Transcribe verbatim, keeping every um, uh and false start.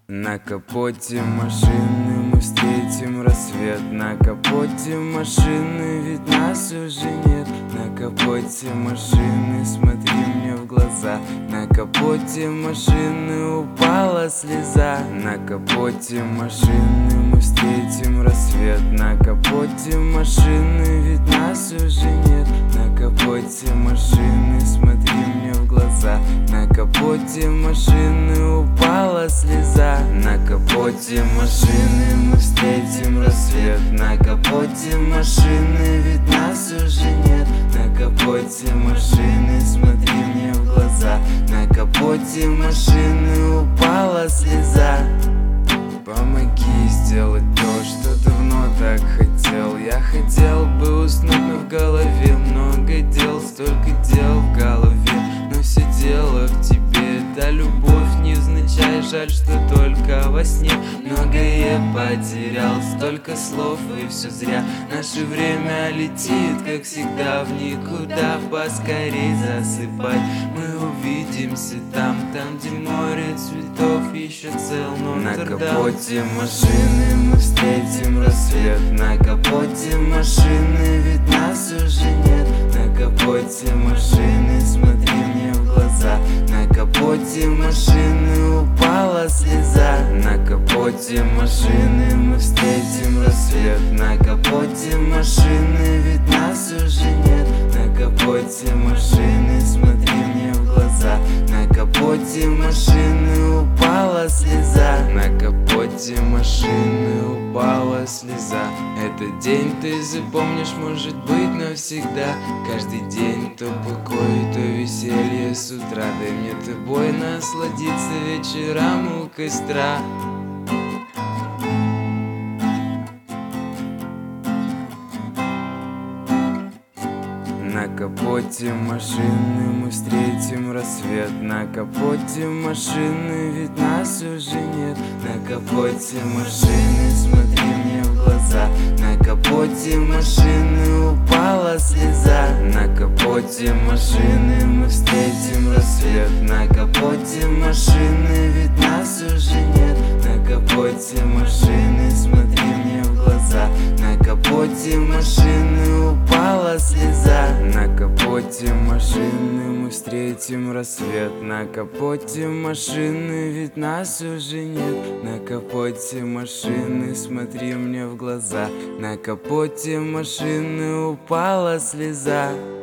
На капоте машины мы встретим рассвет. На капоте машины, ведь нас уже нет. На капоте машины, смотри мне в глаза. На капоте машины упала слеза. На капоте машины мы встретим рассвет. На капоте машины, ведь нас уже нет. На капоте машины, смотри мне в глаза. На капоте машины упала слеза. На капоте машины мы встретим рассвет. На капоте машины, ведь нас уже нет. На капоте машины, смотри мне в глаза. На капоте машины упала слеза. Помоги сделать то, что давно так хотел. Я хотел бы уснуть, но в голове много дел. Столько дел в голове, но все дело в тебе. Да, любовь невзначай, жаль, что только во сне. Многое потерял, столько слов и все зря. Наше время летит, как всегда, в никуда. Поскорей засыпай, мы увидимся там, там, где море цветов еще цел. На капоте машины мы встретим рассвет. На капоте машины, ведь нас уже нет. На капоте машины, смотри мне в глаза. На капоте машины упала слеза. На капоте машины мы встретим рассвет. На капоте машины, ведь нас уже нет. На капоте машины, смотри мне в глаза. На капоте машины упала слеза. На капоте машины упала слеза. Этот день ты запомнишь, может быть, навсегда. Каждый день то покой, то веселье с утра. Дай мне тобой насладиться вечером у костра. На капоте машины мы встретим рассвет. На капоте машины, ведь нас уже нет. На капоте машины, смотри мне в глаза. На капоте машины упала слеза. На капоте машины мы встретим рассвет. На капоте машины, ведь нас уже нет. На капоте машины, смотри мне в глаза. На капоте машины упала слеза. На капоте машины мы встретим рассвет. На капоте машины, ведь нас уже нет. На капоте машины, смотри мне в глаза. На капоте машины упала слеза.